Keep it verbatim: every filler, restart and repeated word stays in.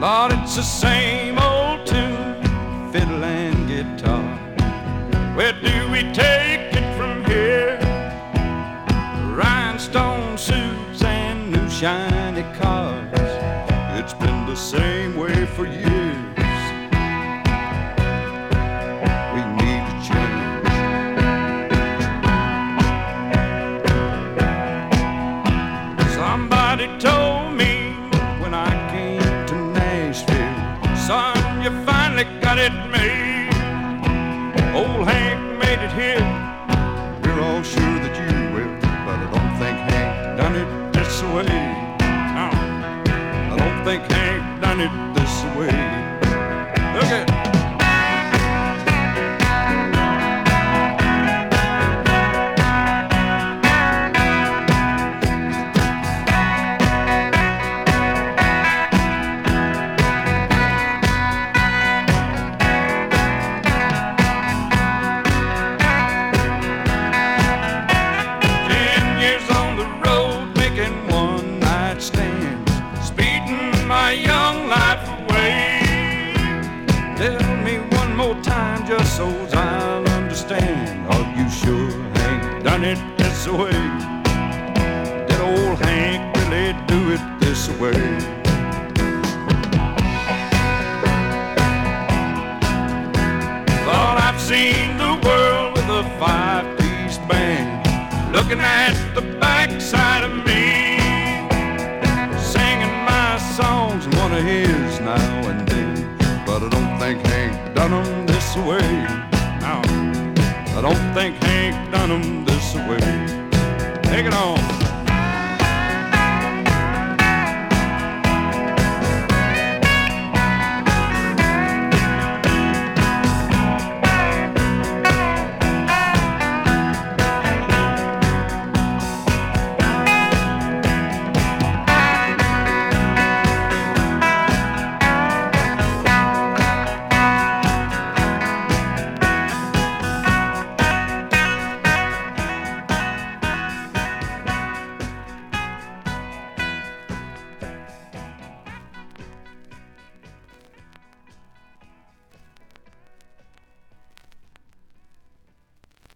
Lord, it's the same old tune, fiddle and guitar. Where do we take it from here? Rhinestone suits and new shiny cars. It's been the same way for years. We need to change. Somebody told me when I came to Nashville, son, you finally got it made. Old Hank made it here. We're all sure that you will, but I don't think Hank done it this way. No, I don't think Hank done it this way. Look at my young life away. Tell me one more time just so I'll understand. Are you sure Hank done it this way? Did old Hank really do it this way? Thought I've seen the world with a five-piece band, looking at the backside of me, songs and one of his now and then. But I don't think Hank done them this way. No, I don't think Hank done them this way. Take it on.